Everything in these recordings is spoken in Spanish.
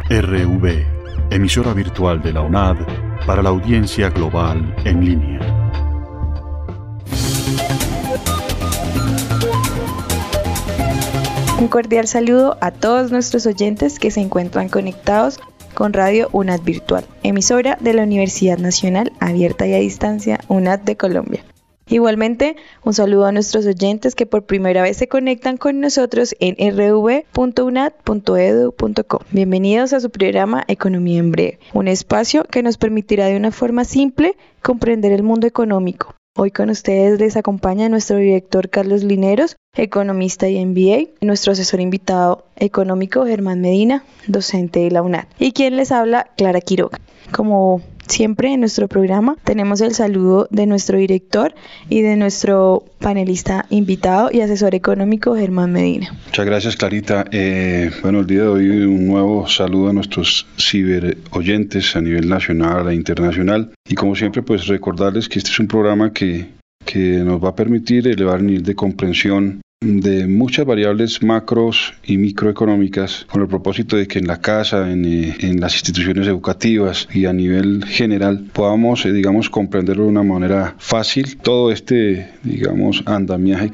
RV, emisora virtual de la UNAD para la audiencia global en línea. Un cordial saludo a todos nuestros oyentes que se encuentran conectados con Radio UNAD Virtual, emisora de la Universidad Nacional Abierta y a Distancia UNAD de Colombia. Igualmente, un saludo a nuestros oyentes que por primera vez se conectan con nosotros en rv.unad.edu.co. Bienvenidos a su programa Economía en Breve, un espacio que nos permitirá de una forma simple comprender el mundo económico. Hoy con ustedes les acompaña nuestro director Carlos Lineros, economista y MBA, y nuestro asesor invitado económico Germán Medina, docente de la UNAD, y quien les habla, Clara Quiroga. Como siempre en nuestro programa tenemos el saludo de nuestro director y de nuestro panelista invitado y asesor económico Germán Medina. Muchas gracias, Clarita. El día de hoy un nuevo saludo a nuestros ciberoyentes a nivel nacional e internacional, y como siempre pues recordarles que este es un programa que nos va a permitir elevar el nivel de comprensión de muchas variables macros y microeconómicas, con el propósito de que en la casa, en las instituciones educativas y a nivel general podamos, comprenderlo de una manera fácil, todo este, andamiaje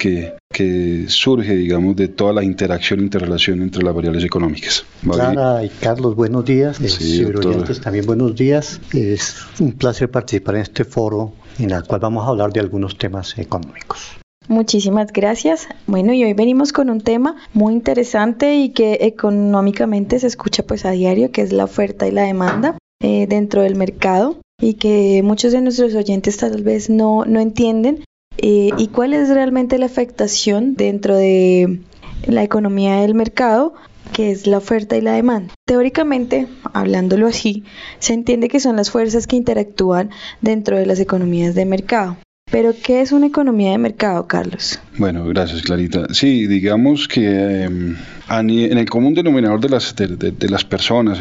que surge, de toda la interrelación entre las variables económicas. Clara y Carlos, buenos días. Sí, ciberoyentes también buenos días. Es un placer participar en este foro en el cual vamos a hablar de algunos temas económicos. Muchísimas gracias. Bueno, y hoy venimos con un tema muy interesante y que económicamente se escucha pues a diario, que es la oferta y la demanda dentro del mercado, y que muchos de nuestros oyentes tal vez no entienden y cuál es realmente la afectación dentro de la economía del mercado, que es la oferta y la demanda. Teóricamente, hablándolo así, se entiende que son las fuerzas que interactúan dentro de las economías de mercado. ¿Pero qué es una economía de mercado, Carlos? Bueno, gracias, Clarita. Sí, digamos que en el común denominador de las personas,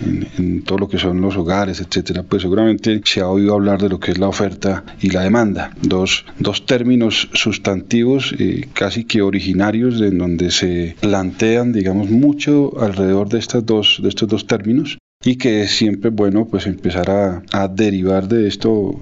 en todo lo que son los hogares, etcétera, pues seguramente se ha oído hablar de lo que es la oferta y la demanda, dos términos sustantivos casi que originarios, en donde se plantean, mucho alrededor de estos dos términos, y que es siempre bueno pues empezar a derivar de esto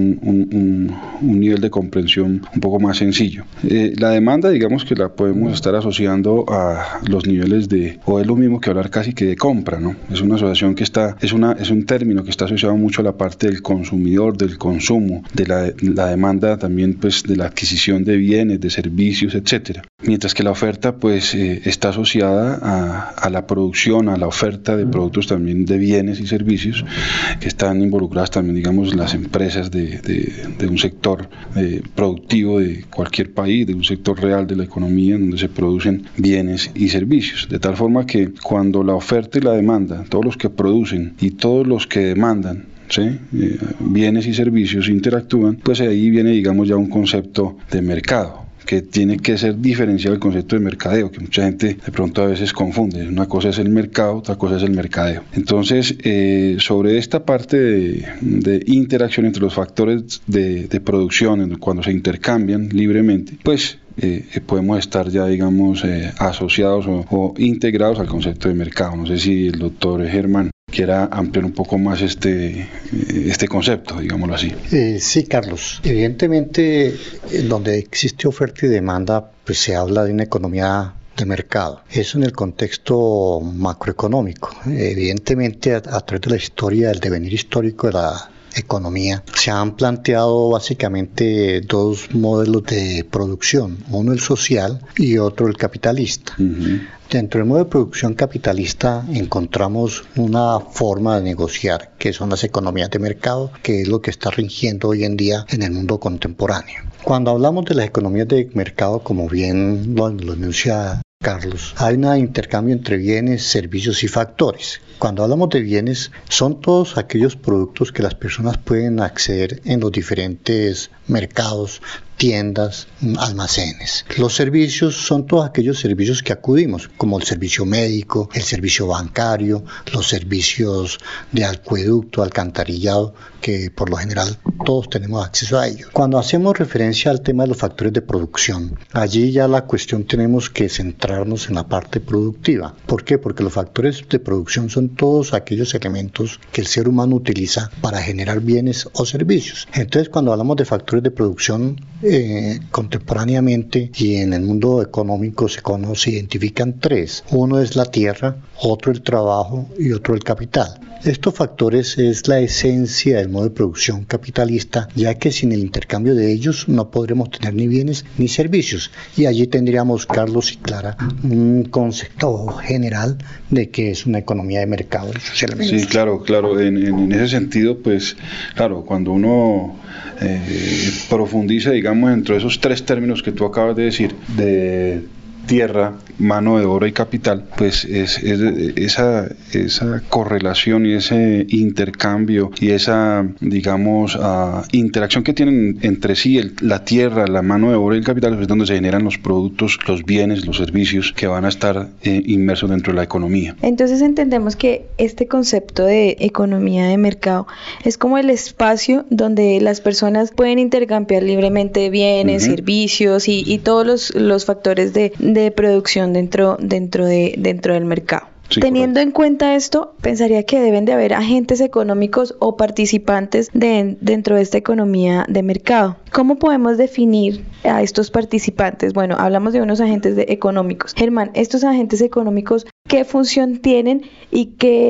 un nivel de comprensión un poco más sencillo. La demanda, que la podemos estar asociando a los niveles o es lo mismo que hablar casi que de compra, ¿no? Es una asociación es un término que está asociado mucho a la parte del consumidor, del consumo, de la demanda también pues de la adquisición de bienes, de servicios, etcétera. Mientras que la oferta pues está asociada a la producción, a la oferta de productos también de bienes y servicios, que están involucradas también, las empresas de un sector productivo de cualquier país, de un sector real de la economía, donde se producen bienes y servicios. De tal forma que cuando la oferta y la demanda, todos los que producen y todos los que demandan, ¿sí? Bienes y servicios interactúan, pues ahí viene, ya un concepto de mercado, que tiene que ser diferenciado del concepto de mercadeo, que mucha gente de pronto a veces confunde. Una cosa es el mercado, otra cosa es el mercadeo. Entonces, sobre esta parte de interacción entre los factores de producción, cuando se intercambian libremente, pues podemos estar ya, asociados o integrados al concepto de mercado. No sé si el doctor Germán quiera ampliar un poco más este concepto, digámoslo así. Sí, Carlos. Evidentemente, donde existe oferta y demanda, pues se habla de una economía de mercado. Eso en el contexto macroeconómico. Evidentemente, a través de la historia, del devenir histórico de la economía, se han planteado básicamente dos modelos de producción, uno el social y otro el capitalista. Uh-huh. Dentro del modo de producción capitalista encontramos una forma de negociar, que son las economías de mercado, que es lo que está rigiendo hoy en día en el mundo contemporáneo. Cuando hablamos de las economías de mercado, como bien lo enuncia Carlos, hay un intercambio entre bienes, servicios y factores. Cuando hablamos de bienes, son todos aquellos productos que las personas pueden acceder en los diferentes mercados, tiendas, almacenes. Los servicios son todos aquellos servicios que acudimos, como el servicio médico, el servicio bancario, los servicios de acueducto, alcantarillado, que por lo general todos tenemos acceso a ellos. Cuando hacemos referencia al tema de los factores de producción, allí ya la cuestión tenemos que centrarnos en la parte productiva. ¿Por qué? Porque los factores de producción son todos aquellos elementos que el ser humano utiliza para generar bienes o servicios. Entonces, cuando hablamos de factores de producción, contemporáneamente y en el mundo económico se identifican tres. Uno es la tierra, otro el trabajo y otro el capital. Estos factores es la esencia del modo de producción capitalista, ya que sin el intercambio de ellos no podremos tener ni bienes ni servicios. Y allí tendríamos, Carlos y Clara, un concepto general de que es una economía de mercado. Sí, claro. En ese sentido, pues, claro, cuando uno profundiza, digamos, dentro de esos tres términos que tú acabas de decir, de tierra, mano de obra y capital, pues es esa correlación y ese intercambio y esa, digamos, interacción que tienen entre sí la tierra, la mano de obra y el capital, es donde se generan los productos, los bienes, los servicios que van a estar inmersos dentro de la economía. Entonces entendemos que este concepto de economía de mercado es como el espacio donde las personas pueden intercambiar libremente bienes, servicios y todos los factores de producción dentro del mercado. Sí, teniendo en cuenta esto, pensaría que deben de haber agentes económicos o participantes dentro de esta economía de mercado. ¿Cómo podemos definir a estos participantes? Bueno, hablamos de unos agentes económicos. Germán, estos agentes económicos, ¿qué función tienen y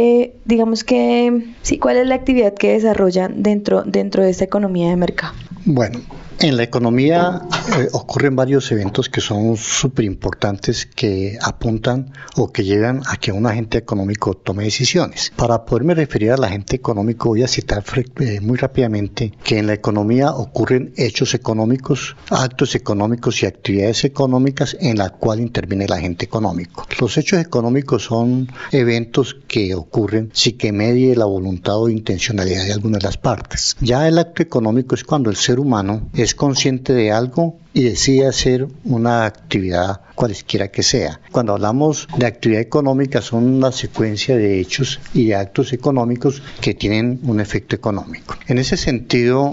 cuál es la actividad que desarrollan dentro de esta economía de mercado? Bueno, en la economía ocurren varios eventos que son súper importantes, que apuntan o que llegan a que un agente económico tome decisiones. Para poderme referir al agente económico, voy a citar muy rápidamente que en la economía ocurren hechos económicos, actos económicos y actividades económicas en la cual interviene el agente económico. Los hechos económicos son eventos que ocurren sin que medie la voluntad o intencionalidad de alguna de las partes. Ya el acto económico es cuando el ser humano es consciente de algo y decide hacer una actividad cualesquiera que sea. Cuando hablamos de actividad económica, son una secuencia de hechos y de actos económicos que tienen un efecto económico. En ese sentido,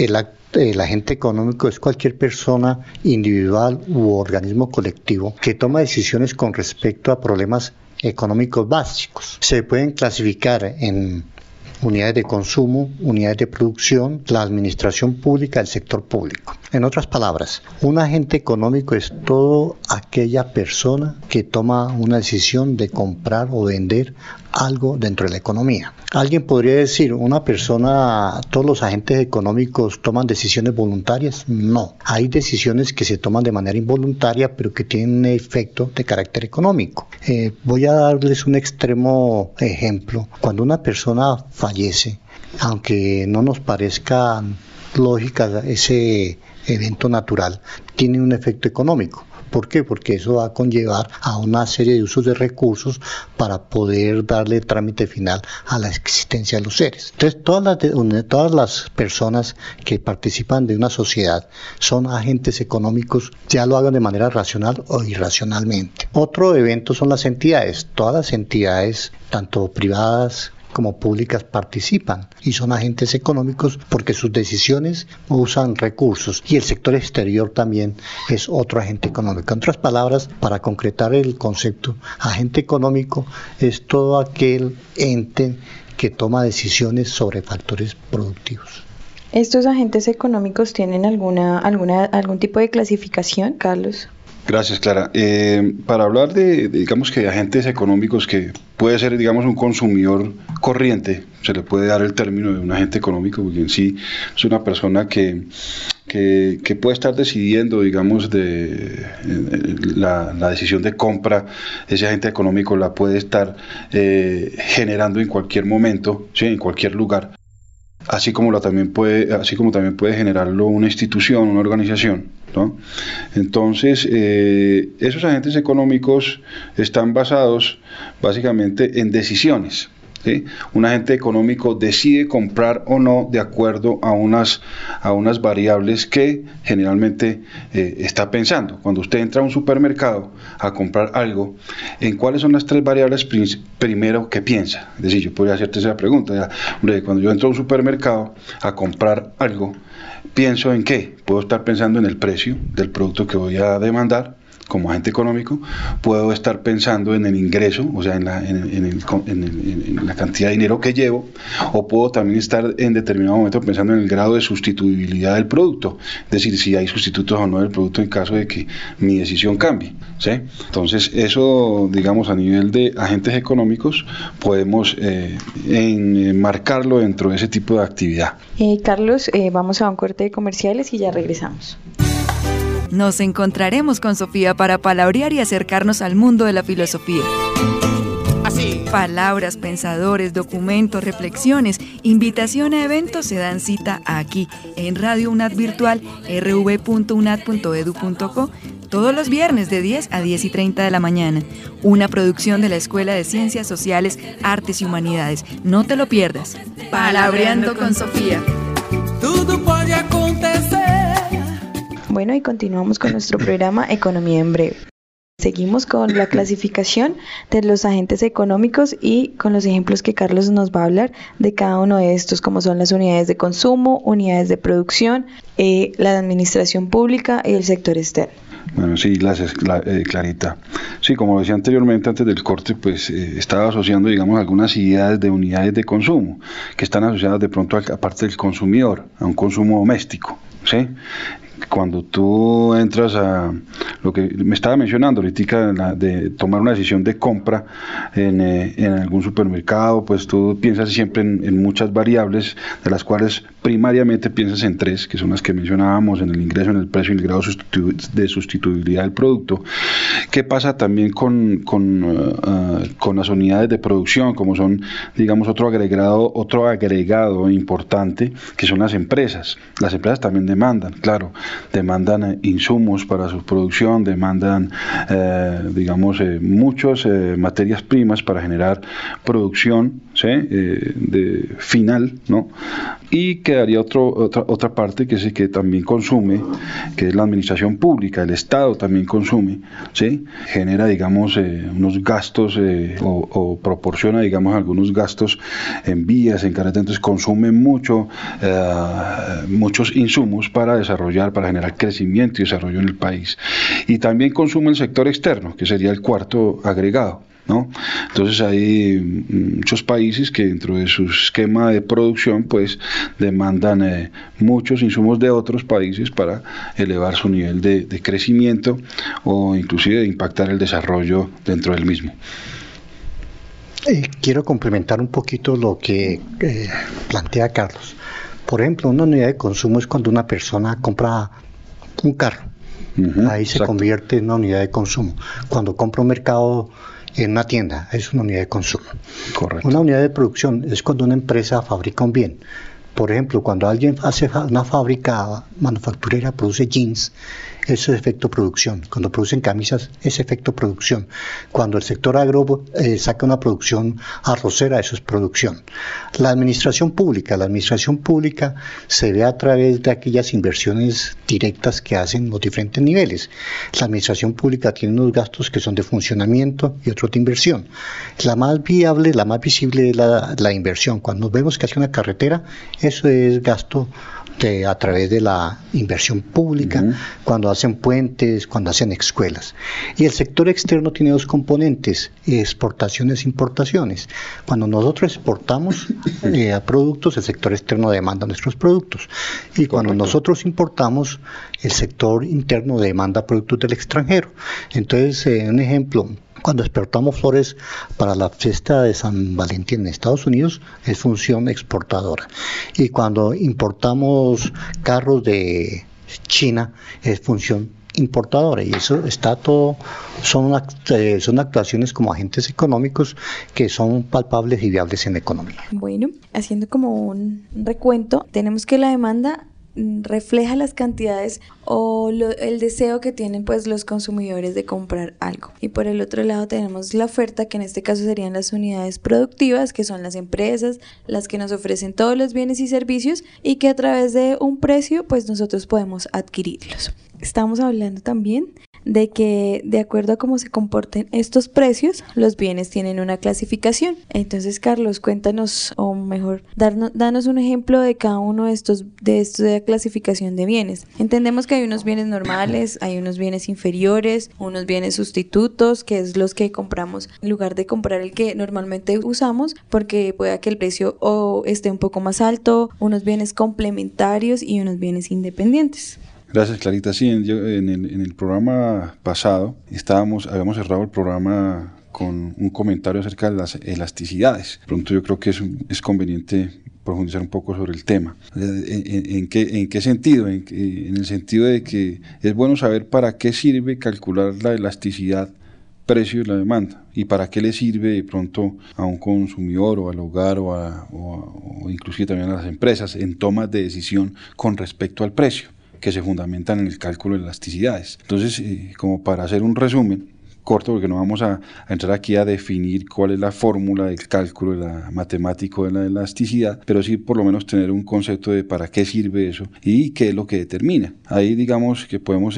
el agente económico es cualquier persona individual u organismo colectivo que toma decisiones con respecto a problemas económicos básicos. Se pueden clasificar en unidades de consumo, unidades de producción, la administración pública, el sector público. En otras palabras, un agente económico es toda aquella persona que toma una decisión de comprar o vender algo dentro de la economía. Alguien podría decir, todos los agentes económicos toman decisiones voluntarias. No, hay decisiones que se toman de manera involuntaria, pero que tienen un efecto de carácter económico. Voy a darles un extremo ejemplo. Cuando una persona fallece, aunque no nos parezca lógica ese evento natural, tiene un efecto económico. ¿Por qué? Porque eso va a conllevar a una serie de usos de recursos para poder darle trámite final a la existencia de los seres. Entonces, todas las personas que participan de una sociedad son agentes económicos, ya lo hagan de manera racional o irracionalmente. Otro evento son las entidades. Todas las entidades, tanto privadas como públicas, participan y son agentes económicos porque sus decisiones usan recursos, y el sector exterior también es otro agente económico. En otras palabras, para concretar el concepto, agente económico es todo aquel ente que toma decisiones sobre factores productivos. ¿Estos agentes económicos tienen algún tipo de clasificación, Carlos? Gracias, Clara. Para hablar de agentes económicos, que puede ser, digamos, un consumidor corriente, se le puede dar el término de un agente económico, porque en sí es una persona que puede estar decidiendo, digamos, la decisión de compra. Ese agente económico la puede estar generando en cualquier momento, ¿sí? En cualquier lugar. Así como también puede generarlo una institución, una organización, ¿no? Entonces, esos agentes económicos están basados básicamente en decisiones. ¿sí? Un agente económico decide comprar o no de acuerdo a unas variables que generalmente está pensando. Cuando usted entra a un supermercado a comprar algo, ¿en cuáles son las 3 variables primero que piensa? Es decir, yo podría hacerte esa pregunta. Hombre, cuando yo entro a un supermercado a comprar algo, ¿pienso en qué? Puedo estar pensando en el precio del producto que voy a demandar como agente económico, puedo estar pensando en el ingreso, o sea, en la cantidad de dinero que llevo, o puedo también estar en determinado momento pensando en el grado de sustituibilidad del producto, es decir, si hay sustitutos o no del producto en caso de que mi decisión cambie, ¿sí? Entonces, eso, digamos, a nivel de agentes económicos, podemos enmarcarlo dentro de ese tipo de actividad. Carlos, vamos a un corte de comerciales y ya regresamos. Nos encontraremos con Sofía para palabrear y acercarnos al mundo de la filosofía. Así. Palabras, pensadores, documentos, reflexiones, invitación a eventos se dan cita aquí, en Radio UNAD Virtual, rv.unad.edu.co, todos los viernes de 10 a 10 y 30 de la mañana. Una producción de la Escuela de Ciencias Sociales, Artes y Humanidades. No te lo pierdas. Palabreando con Sofía. Todo puede acontecer. Bueno, y continuamos con nuestro programa Economía en Breve. Seguimos con la clasificación de los agentes económicos y con los ejemplos que Carlos nos va a hablar de cada uno de estos, como son las unidades de consumo, unidades de producción, la administración pública y el sector externo. Bueno, sí, Clarita. Sí, como decía anteriormente, antes del corte, pues estaba asociando, digamos, algunas ideas de unidades de consumo que están asociadas de pronto a parte del consumidor, a un consumo doméstico, ¿sí? Cuando tú entras a lo que me estaba mencionando ahorita, de tomar una decisión de compra en algún supermercado, pues tú piensas siempre en muchas variables, de las cuales primariamente piensas en 3, que son las que mencionábamos, en el ingreso, en el precio y el grado de sustituibilidad del producto. ¿Qué pasa también con las unidades de producción, como son, digamos, otro agregado importante, que son las empresas? Las empresas también demandan insumos para su producción, demandan, muchas materias primas para generar producción, ¿sí? De final, ¿no? Y quedaría otra parte que es que también consume, que es la administración pública. El Estado también consume, ¿sí? Genera, digamos, unos gastos o proporciona, digamos, algunos gastos en vías, en carreteras. Entonces consume muchos insumos para generar crecimiento y desarrollo en el país. Y también consume el sector externo, que sería el cuarto agregado, ¿no? Entonces hay muchos países que dentro de su esquema de producción pues demandan muchos insumos de otros países para elevar su nivel de crecimiento o inclusive de impactar el desarrollo dentro del mismo. Quiero complementar un poquito lo que plantea Carlos. Por ejemplo, una unidad de consumo es cuando una persona compra un carro. Ahí se convierte en una unidad de consumo. Cuando compra un mercado en una tienda, es una unidad de consumo. Correcto. Una unidad de producción es cuando una empresa fabrica un bien. Por ejemplo, cuando alguien hace una fábrica manufacturera, produce jeans, eso es efecto producción. Cuando producen camisas, es efecto producción. Cuando el sector agro saca una producción arrocera, eso es producción. La administración pública se ve a través de aquellas inversiones directas que hacen los diferentes niveles. La administración pública tiene unos gastos que son de funcionamiento y otros de inversión. La más viable, la más visible es la inversión. Cuando vemos que hace una carretera, eso es gasto a través de la inversión pública, cuando hacen puentes, cuando hacen escuelas. Y el sector externo tiene 2 componentes, exportaciones e importaciones. Cuando nosotros exportamos productos, el sector externo demanda nuestros productos. Y cuando nosotros importamos, el sector interno demanda productos del extranjero. Entonces, un ejemplo, cuando exportamos flores para la fiesta de San Valentín en Estados Unidos, es función exportadora. Y cuando importamos carros de China, es función importadora. Y eso está todo, son actuaciones como agentes económicos que son palpables y viables en la economía. Bueno, haciendo como un recuento, tenemos que la demanda refleja las cantidades o el deseo que tienen pues los consumidores de comprar algo. Y por el otro lado tenemos la oferta, que en este caso serían las unidades productivas, que son las empresas, las que nos ofrecen todos los bienes y servicios y que a través de un precio pues nosotros podemos adquirirlos. Estamos hablando también de que de acuerdo a cómo se comporten estos precios, los bienes tienen una clasificación. Entonces, Carlos, cuéntanos, o mejor, danos un ejemplo de cada uno de estos de clasificación de bienes. Entendemos que hay unos bienes normales, hay unos bienes inferiores, unos bienes sustitutos, que es los que compramos en lugar de comprar el que normalmente usamos, porque pueda que el precio o esté un poco más alto, unos bienes complementarios y unos bienes independientes. Gracias, Clarita. Sí, en el programa pasado habíamos cerrado el programa con un comentario acerca de las elasticidades. Pronto yo creo que es conveniente profundizar un poco sobre el tema. ¿En qué sentido? En el sentido de que es bueno saber para qué sirve calcular la elasticidad precio y la demanda, y para qué le sirve de pronto a un consumidor o al hogar o inclusive también a las empresas en tomas de decisión con respecto al precio, que se fundamentan en el cálculo de elasticidades. Entonces, como para hacer un resumen corto, porque no vamos a entrar aquí a definir cuál es la fórmula del cálculo matemático de la elasticidad, pero sí por lo menos tener un concepto de para qué sirve eso y qué es lo que determina. Ahí digamos que podemos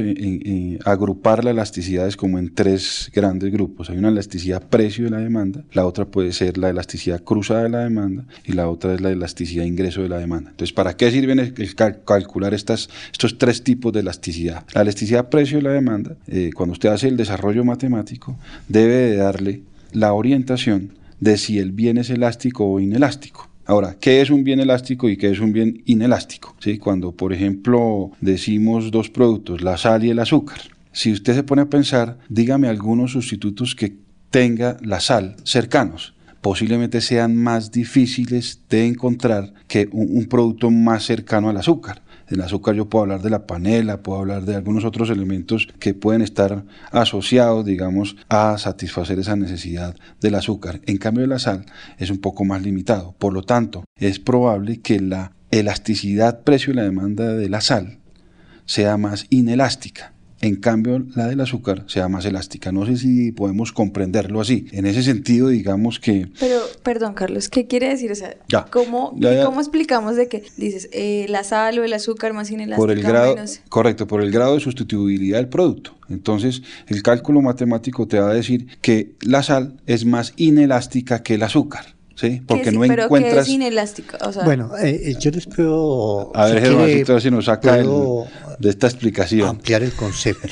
agrupar las elasticidades como en tres grandes grupos. Hay una elasticidad precio de la demanda, la otra puede ser la elasticidad cruzada de la demanda y la otra es la elasticidad ingreso de la demanda. Entonces, ¿para qué sirven calcular estos tres tipos de elasticidad? La elasticidad precio de la demanda, cuando usted hace el desarrollo matemático, debe de darle la orientación de si el bien es elástico o inelástico. Ahora, ¿qué es un bien elástico y qué es un bien inelástico? ¿Sí? Cuando, por ejemplo, decimos dos productos, la sal y el azúcar. Si usted se pone a pensar, dígame algunos sustitutos que tenga la sal cercanos. Posiblemente sean más difíciles de encontrar que un producto más cercano al azúcar. En azúcar yo puedo hablar de la panela, puedo hablar de algunos otros elementos que pueden estar asociados, digamos, a satisfacer esa necesidad del azúcar. En cambio, la sal es un poco más limitado. Por lo tanto, es probable que la elasticidad precio y la demanda de la sal sea más inelástica. En cambio, la del azúcar sea más elástica. No sé si podemos comprenderlo así. En ese sentido, digamos que... Pero, perdón, Carlos, ¿qué quiere decir? O sea, ¿cómo explicamos de que dices la sal o el azúcar más inelástica? Por el grado, correcto, por el grado de sustituibilidad del producto. Entonces, el cálculo matemático te va a decir que la sal es más inelástica que el azúcar. ¿Sí? Porque no encuentras... ¿Pero qué es inelástico? O sea... Bueno, yo les puedo... A ver, Germancito, a ver si nos saca de esta explicación. Ampliar el concepto.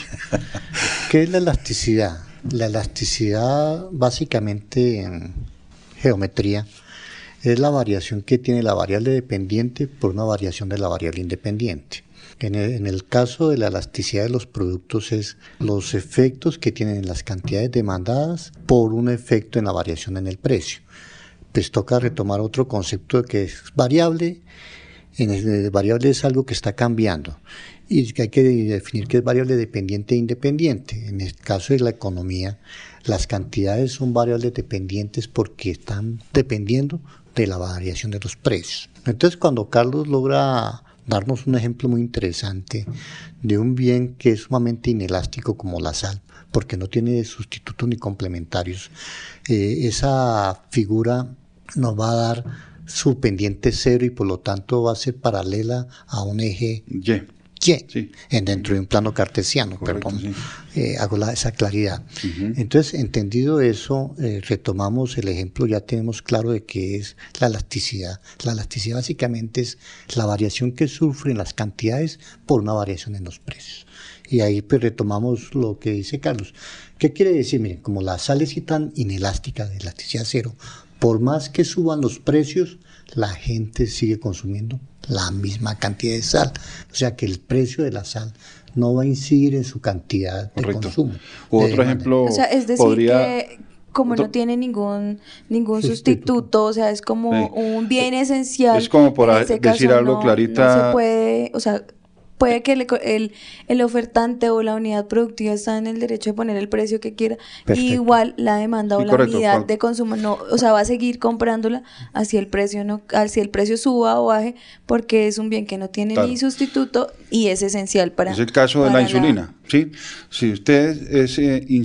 ¿Qué es la elasticidad? La elasticidad, básicamente en geometría, es la variación que tiene la variable dependiente por una variación de la variable independiente. En el caso de la elasticidad de los productos es los efectos que tienen las cantidades demandadas por un efecto en la variación en el precio. Pues toca retomar otro concepto que es variable. Variable es algo que está cambiando y que hay que definir qué es variable dependiente e independiente. En el caso de la economía, las cantidades son variables dependientes porque están dependiendo de la variación de los precios. Entonces, cuando Carlos logra darnos un ejemplo muy interesante de un bien que es sumamente inelástico como la sal, porque no tiene sustitutos ni complementarios, esa figura nos va a dar su pendiente cero y por lo tanto va a ser paralela a un eje Y, sí, dentro de un plano cartesiano. Correcto, perdón, sí. Hago esa claridad. Entonces, entendido eso, retomamos el ejemplo, ya tenemos claro de qué es la elasticidad. La elasticidad básicamente es la variación que sufren las cantidades por una variación en los precios. Y ahí pues retomamos lo que dice Carlos. ¿Qué quiere decir? Miren, como la sal es tan inelástica, de elasticidad cero, por más que suban los precios, la gente sigue consumiendo la misma cantidad de sal. O sea que el precio de la sal no va a incidir en su cantidad de consumo. Otro ejemplo, o sea, es decir que como no tiene ningún sustituto, o sea, es como un bien esencial. Es como por decir algo, Clarita. No se puede, o sea, Puede que el ofertante o la unidad productiva está en el derecho de poner el precio que quiera. Y igual la demanda o la unidad de consumo no, o sea, va a seguir comprándola así el precio suba o baje, porque es un bien que no tiene ni sustituto y es esencial para. Es el caso de la insulina, ¿sí? Si usted es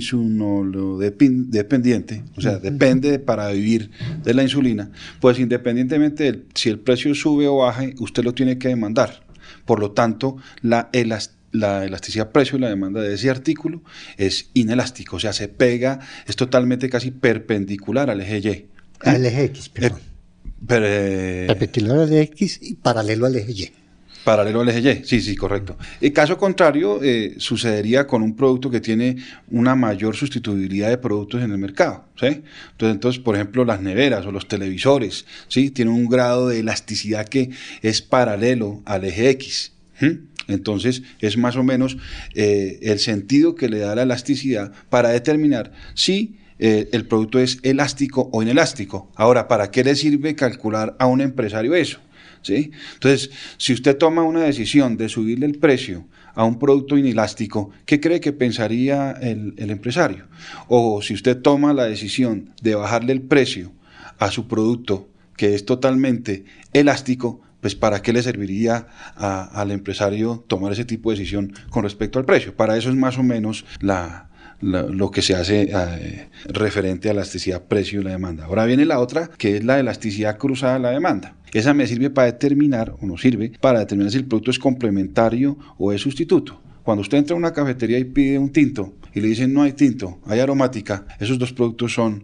insunodependiente, o sea, depende para vivir de la insulina, pues independientemente de si el precio sube o baje, usted lo tiene que demandar. Por lo tanto, la elasticidad precio y la demanda de ese artículo es inelástico, o sea, se pega, es totalmente casi perpendicular al eje Y. Al eje X, perdón. Perpendicular al eje X y paralelo al eje Y. Paralelo al eje Y, sí, correcto. En caso contrario, sucedería con un producto que tiene una mayor sustituibilidad de productos en el mercado, ¿sí? Entonces, por ejemplo, las neveras o los televisores, ¿sí? Tienen un grado de elasticidad que es paralelo al eje X. Entonces, es más o menos el sentido que le da la elasticidad para determinar si el producto es elástico o inelástico. Ahora, ¿para qué le sirve calcular a un empresario eso? ¿Sí? Entonces, si usted toma una decisión de subirle el precio a un producto inelástico, ¿qué cree que pensaría el empresario? O si usted toma la decisión de bajarle el precio a su producto que es totalmente elástico, pues ¿para qué le serviría al empresario tomar ese tipo de decisión con respecto al precio? Para eso es más o menos lo que se hace referente a la elasticidad precio y la demanda. Ahora viene la otra, que es la elasticidad cruzada de la demanda. Esa me sirve para determinar, o nos sirve para determinar si el producto es complementario o es sustituto. Cuando usted entra a una cafetería y pide un tinto y le dicen no hay tinto, hay aromática, esos dos productos son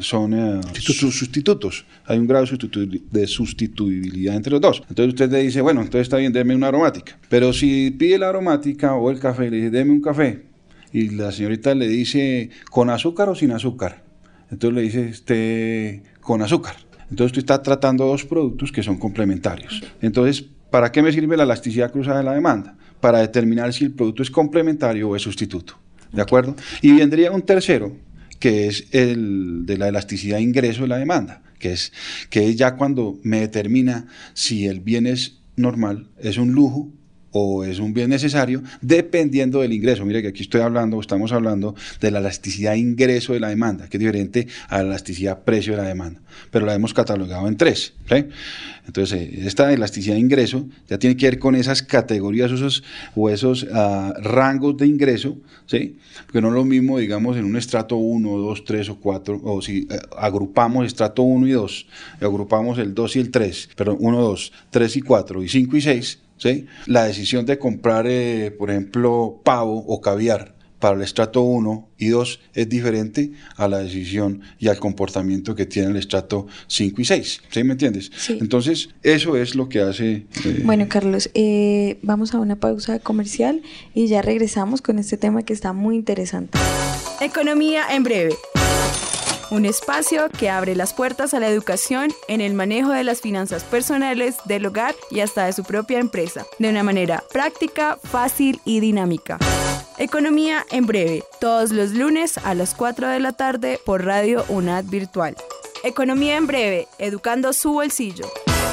sustitutos. Hay un grado de sustituibilidad entre los dos. Entonces usted le dice, bueno, entonces está bien, deme una aromática. Pero si pide la aromática o el café, le dice, deme un café, y la señorita le dice, ¿con azúcar o sin azúcar? Entonces le dice, con azúcar. Entonces usted está tratando dos productos que son complementarios. Entonces, ¿para qué me sirve la elasticidad cruzada de la demanda? Para determinar si el producto es complementario o es sustituto. ¿De acuerdo? Y vendría un tercero, que es el de la elasticidad ingreso de la demanda, que es ya cuando me determina si el bien es normal, es un lujo o es un bien necesario, dependiendo del ingreso. Mire que aquí estamos hablando de la elasticidad ingreso de la demanda, que es diferente a la elasticidad precio de la demanda, pero la hemos catalogado en 3, ¿sí? Entonces, esta elasticidad ingreso ya tiene que ver con esas categorías, esos rangos de ingreso, ¿sí? Porque no es lo mismo, digamos, en un estrato 1, 2, 3 o 4, o si agrupamos estrato 1 y 2, agrupamos el 2 y el 3, perdón, 1, 2, 3 y 4, y 5 y 6, ¿sí? La decisión de comprar, por ejemplo, pavo o caviar para el estrato 1 y 2 es diferente a la decisión y al comportamiento que tiene el estrato 5 y 6, ¿sí me entiendes? Sí. Entonces, eso es lo que hace... Bueno, Carlos, vamos a una pausa comercial y ya regresamos con este tema que está muy interesante. Economía en breve. Un espacio que abre las puertas a la educación en el manejo de las finanzas personales, del hogar y hasta de su propia empresa, de una manera práctica, fácil y dinámica. Economía en breve, todos los lunes a las 4 de la tarde por Radio UNAD Virtual. Economía en breve, educando su bolsillo.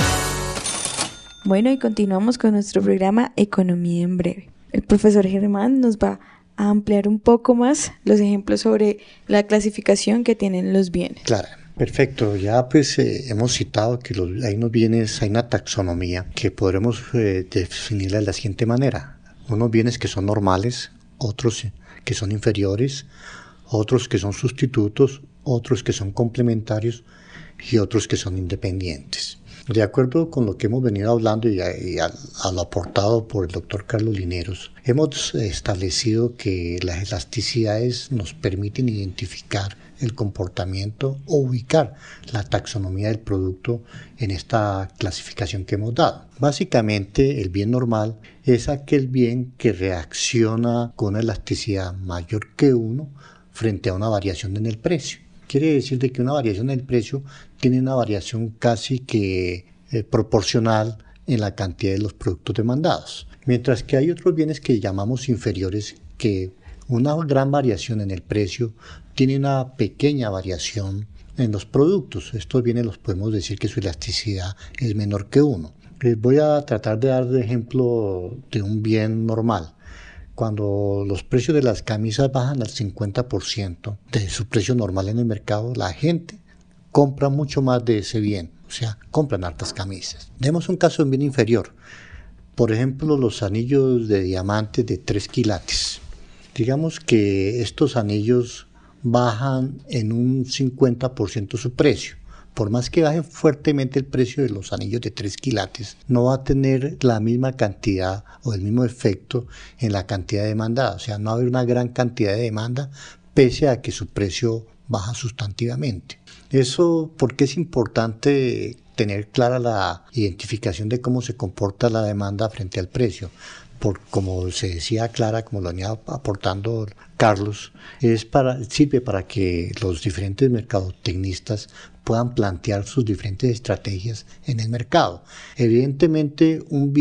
Bueno, y continuamos con nuestro programa Economía en breve. El profesor Germán nos va a ampliar un poco más los ejemplos sobre la clasificación que tienen los bienes. Claro, perfecto. Ya pues hemos citado que hay unos bienes, hay una taxonomía que podremos definirla de la siguiente manera. Unos bienes que son normales, otros que son inferiores, otros que son sustitutos, otros que son complementarios y otros que son independientes. De acuerdo con lo que hemos venido hablando y a lo aportado por el doctor Carlos Lineros, hemos establecido que las elasticidades nos permiten identificar el comportamiento o ubicar la taxonomía del producto en esta clasificación que hemos dado. Básicamente, el bien normal es aquel bien que reacciona con una elasticidad mayor que 1 frente a una variación en el precio. Quiere decir de que una variación en el precio tiene una variación casi que proporcional en la cantidad de los productos demandados. Mientras que hay otros bienes que llamamos inferiores, que una gran variación en el precio tiene una pequeña variación en los productos. Estos bienes los podemos decir que su elasticidad es menor que 1. Les voy a tratar de dar de ejemplo de un bien normal. Cuando los precios de las camisas bajan al 50% de su precio normal en el mercado, la gente compra mucho más de ese bien, o sea, compran hartas camisas. Demos un caso en bien inferior. Por ejemplo, los anillos de diamantes de 3 quilates. Digamos que estos anillos bajan en un 50% su precio. Por más que baje fuertemente el precio de los anillos de 3 quilates, no va a tener la misma cantidad o el mismo efecto en la cantidad demandada. O sea, no va a haber una gran cantidad de demanda pese a que su precio baja sustantivamente. Eso porque es importante tener clara la identificación de cómo se comporta la demanda frente al precio. Como se decía Clara, como lo venía aportando Carlos, sirve para que los diferentes mercadotecnistas puedan plantear sus diferentes estrategias en el mercado. Evidentemente, un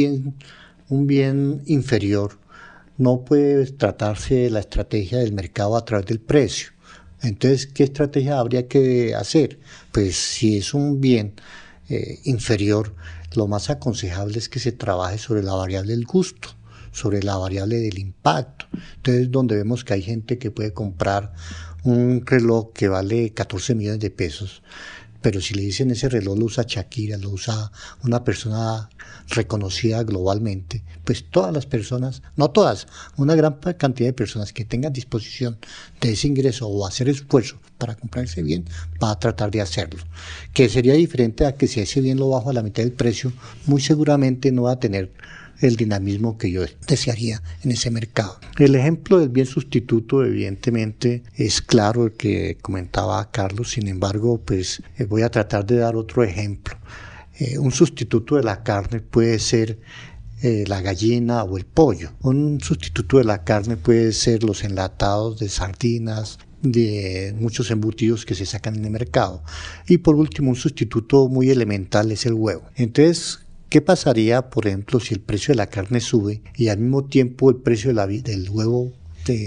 bien inferior no puede tratarse de la estrategia del mercado a través del precio. Entonces, ¿qué estrategia habría que hacer? Pues si es un bien inferior, lo más aconsejable es que se trabaje sobre la variable del gusto, sobre la variable del impacto. Entonces, donde vemos que hay gente que puede comprar un reloj que vale 14 millones de pesos, pero si le dicen ese reloj lo usa Shakira, lo usa una persona reconocida globalmente, pues todas las personas, no todas, una gran cantidad de personas que tengan disposición de ese ingreso o hacer esfuerzo para comprar ese bien, va a tratar de hacerlo. Que sería diferente a que si ese bien lo bajo a la mitad del precio, muy seguramente no va a tener el dinamismo que yo desearía en ese mercado. El ejemplo del bien sustituto evidentemente es claro el que comentaba Carlos, sin embargo pues voy a tratar de dar otro ejemplo. Un sustituto de la carne puede ser la gallina o el pollo. Un sustituto de la carne puede ser los enlatados de sardinas, de muchos embutidos que se sacan en el mercado. Y por último, un sustituto muy elemental es el huevo. Entonces, ¿qué pasaría, por ejemplo, si el precio de la carne sube y al mismo tiempo el precio del huevo, de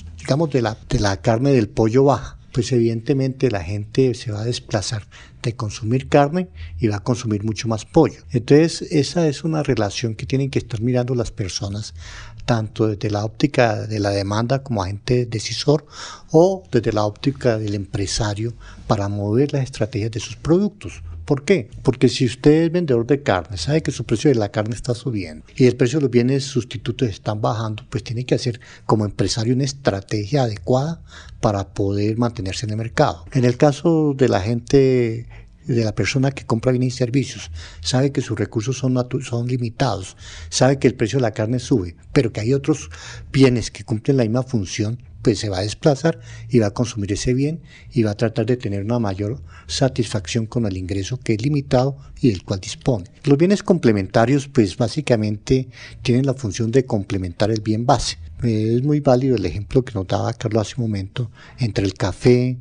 la carne del pollo baja? Pues evidentemente la gente se va a desplazar de consumir carne y va a consumir mucho más pollo. Entonces esa es una relación que tienen que estar mirando las personas, tanto desde la óptica de la demanda como agente decisor o desde la óptica del empresario para mover las estrategias de sus productos. ¿Por qué? Porque si usted es vendedor de carne, sabe que su precio de la carne está subiendo y el precio de los bienes sustitutos están bajando, pues tiene que hacer como empresario una estrategia adecuada para poder mantenerse en el mercado. En el caso de la gente, de la persona que compra bienes y servicios, sabe que sus recursos son limitados, sabe que el precio de la carne sube, pero que hay otros bienes que cumplen la misma función, pues se va a desplazar y va a consumir ese bien y va a tratar de tener una mayor satisfacción con el ingreso que es limitado y del cual dispone. Los bienes complementarios pues básicamente tienen la función de complementar el bien base. Es muy válido el ejemplo que nos daba Carlos hace un momento entre el café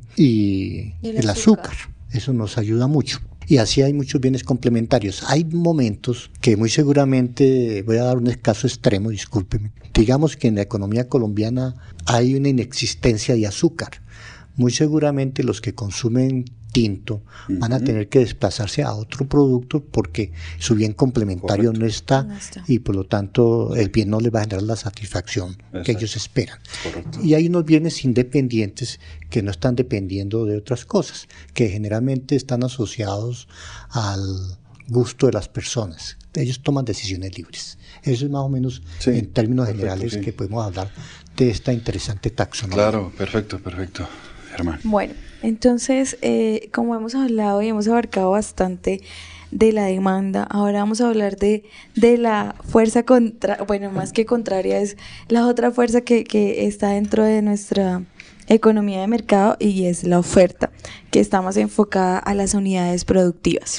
y el azúcar. Eso nos ayuda mucho. Y así hay muchos bienes complementarios. Hay momentos que muy seguramente, voy a dar un caso extremo, discúlpeme, digamos que en la economía colombiana hay una inexistencia de azúcar. Muy seguramente los que consumen tinto van a tener que desplazarse a otro producto porque su bien complementario no está y por lo tanto el bien no les va a generar la satisfacción que ellos esperan. Correcto. Y hay unos bienes independientes que no están dependiendo de otras cosas, que generalmente están asociados al gusto de las personas. Ellos toman decisiones libres. Eso es más o menos en términos generales que podemos hablar de esta interesante taxonomía. Claro, perfecto, Germán. Bueno, entonces, como hemos hablado y hemos abarcado bastante de la demanda, ahora vamos a hablar de la fuerza más que contraria, es la otra fuerza que está dentro de nuestra economía de mercado y es la oferta, que está más enfocada a las unidades productivas.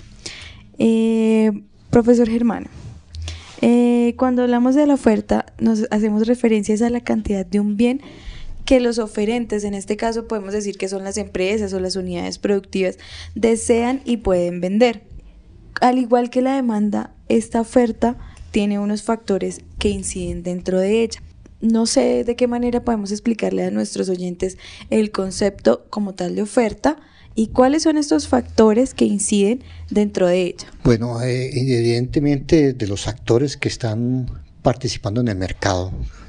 Profesor Germán, cuando hablamos de la oferta, nos hacemos referencias a la cantidad de un bien que los oferentes, en este caso podemos decir que son las empresas o las unidades productivas, desean y pueden vender. Al igual que la demanda, esta oferta tiene unos factores que inciden dentro de ella. No sé de qué manera podemos explicarle a nuestros oyentes el concepto como tal de oferta y cuáles son estos factores que inciden dentro de ella. Bueno, evidentemente de los actores que están participando en el mercado,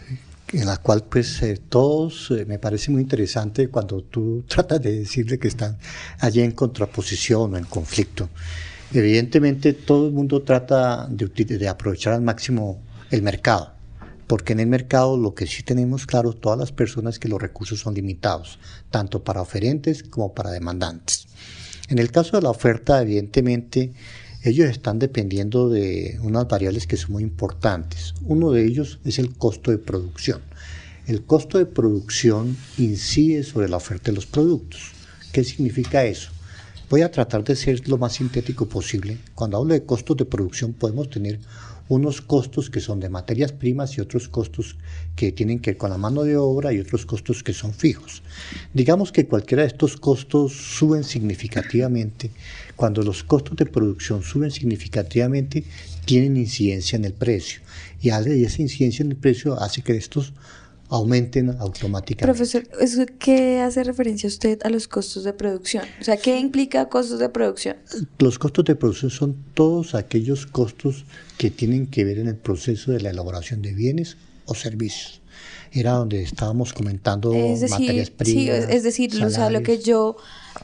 en la cual pues todos me parece muy interesante cuando tú tratas de decirle que están allí en contraposición o en conflicto. Evidentemente todo el mundo trata de aprovechar al máximo el mercado, porque en el mercado lo que sí tenemos claro todas las personas es que los recursos son limitados, tanto para oferentes como para demandantes. En el caso de la oferta, evidentemente, ellos están dependiendo de unas variables que son muy importantes. Uno de ellos es el costo de producción. El costo de producción incide sobre la oferta de los productos. ¿Qué significa eso? Voy a tratar de ser lo más sintético posible. Cuando hablo de costos de producción podemos tener unos costos que son de materias primas y otros costos que tienen que ver con la mano de obra y otros costos que son fijos. Digamos que cualquiera de estos costos suben significativamente. Cuando los costos de producción suben significativamente, tienen incidencia en el precio. Y esa incidencia en el precio hace que estos aumenten automáticamente. Profesor, ¿qué hace referencia usted a los costos de producción? O sea, ¿qué implica costos de producción? Los costos de producción son todos aquellos costos que tienen que ver en el proceso de la elaboración de bienes o servicios. Era donde estábamos comentando materias primas. Sí, es decir, o sea, lo que yo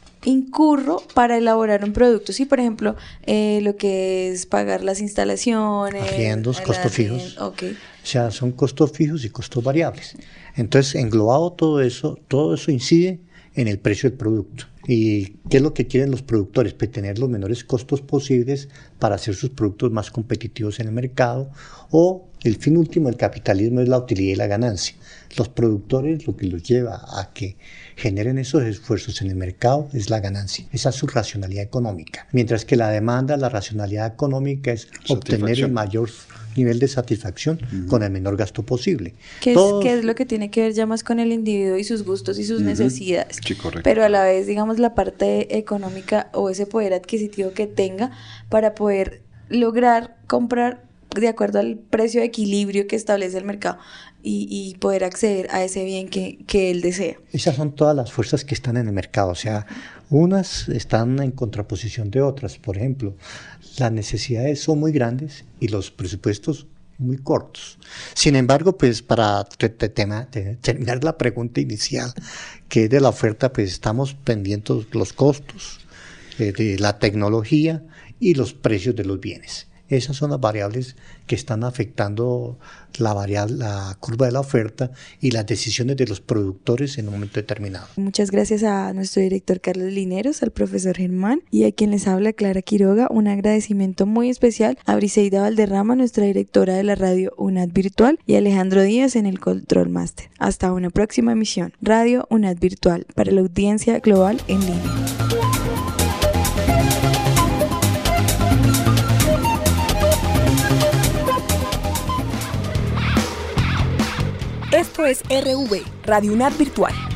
incurro para elaborar un producto. Sí, por ejemplo, lo que es pagar las instalaciones, arriendos, costos fijos. Okay. O sea, son costos fijos y costos variables. Entonces, englobado todo eso incide en el precio del producto. ¿Y qué es lo que quieren los productores? Pues tener los menores costos posibles para hacer sus productos más competitivos en el mercado, o el fin último del capitalismo es la utilidad y la ganancia. Los productores, lo que los lleva a que generen esos esfuerzos en el mercado es la ganancia, esa es su racionalidad económica, mientras que la demanda, la racionalidad económica es obtener el mayor nivel de satisfacción con el menor gasto posible. ¿Qué es lo que tiene que ver ya más con el individuo y sus gustos y sus necesidades? Sí, correcto. Pero a la vez, digamos, la parte económica o ese poder adquisitivo que tenga para poder lograr comprar de acuerdo al precio de equilibrio que establece el mercado y poder acceder a ese bien que él desea. Esas son todas las fuerzas que están en el mercado, o sea, unas están en contraposición de otras. Por ejemplo, las necesidades son muy grandes y los presupuestos muy cortos. Sin embargo, pues para terminar la pregunta inicial, que es de la oferta, pues estamos pendientes los costos de la tecnología y los precios de los bienes. Esas son las variables que están afectando la curva de la oferta y las decisiones de los productores en un momento determinado. Muchas gracias a nuestro director Carlos Lineros, al profesor Germán y a quien les habla Clara Quiroga. Un agradecimiento muy especial a Briseida Valderrama, nuestra directora de la radio UNAD Virtual, y a Alejandro Díaz en el Control Master. Hasta una próxima emisión. Radio UNAD Virtual para la audiencia global en línea. Esto es RV, Radio UNAD Virtual.